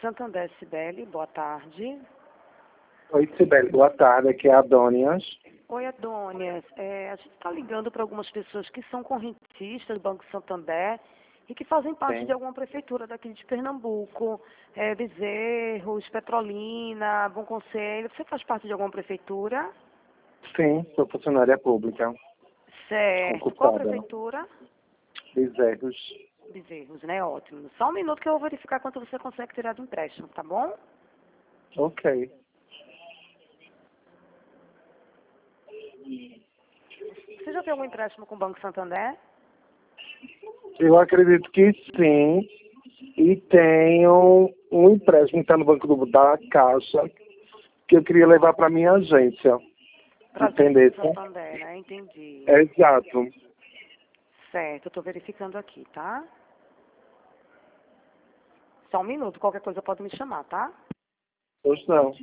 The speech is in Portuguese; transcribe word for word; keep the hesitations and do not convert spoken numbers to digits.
Santander, Cibele, boa tarde. Oi, Cibele, boa tarde, aqui é a Adônias. Oi, Adônias. É, a gente está ligando para algumas pessoas que são correntistas do Banco Santander e que fazem parte Sim. de alguma prefeitura daqui de Pernambuco, é, Bezerros, Petrolina, Bom Conselho. Você faz parte de alguma prefeitura? Sim, sou funcionária pública, Certo. Qual concursada. prefeitura? Bezerros. Bezerros, né? Ótimo. Só um minuto que eu vou verificar quanto você consegue tirar do empréstimo, tá bom? Ok. Você já tem algum empréstimo com o Banco Santander? Eu acredito que sim. E tenho um empréstimo que está no banco do, da Caixa que eu queria levar para minha agência. Para Entendeu? Santander, né? Entendi. É exato. Certo, eu estou verificando aqui, tá? Só um minuto, qualquer coisa pode me chamar, tá? Pois não.